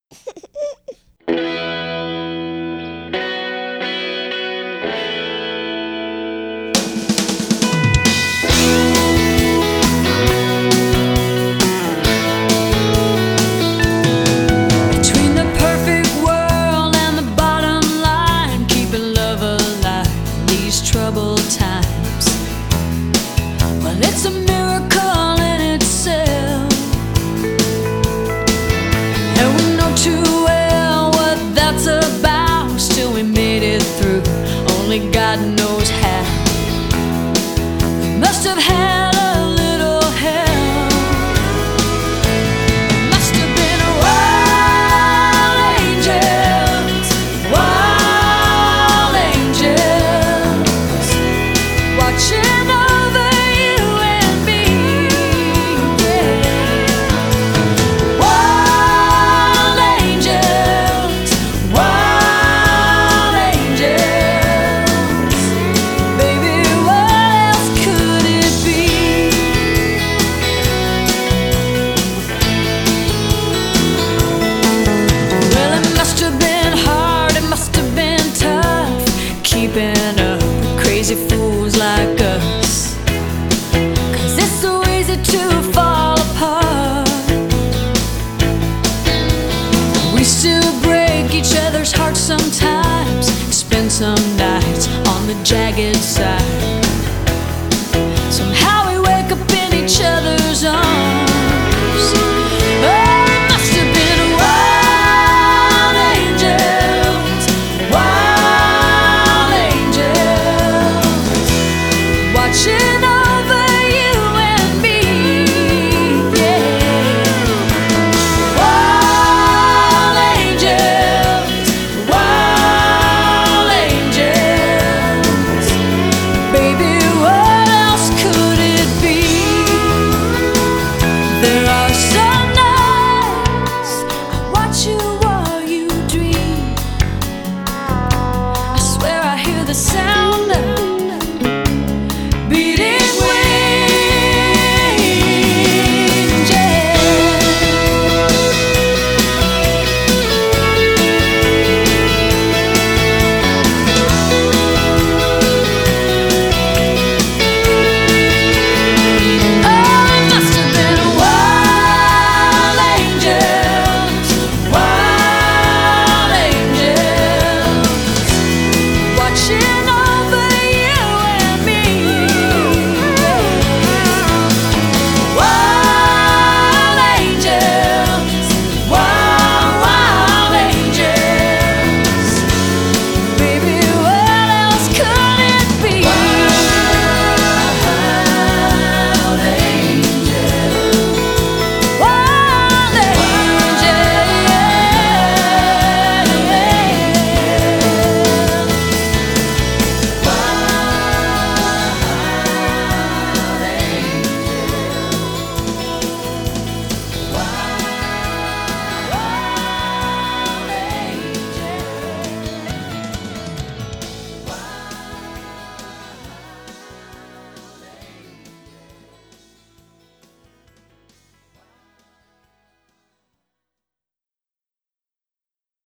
Between the perfect world and the bottom line, keeping love alive in these troubled times. Well, it's a miracle in itself, and we know too well what that's about. Still we made it through, only God knows how. We must have had a little help. Must have been wild angels, watching over you and me, yeah. Wild angels, baby, what else could it be? Well, it must have been hard, it must have been tough, keeping up with crazy fools like us. 'Cause it's so easy to fall apart. We still break each other's hearts sometimes, spend some nights on the jagged side.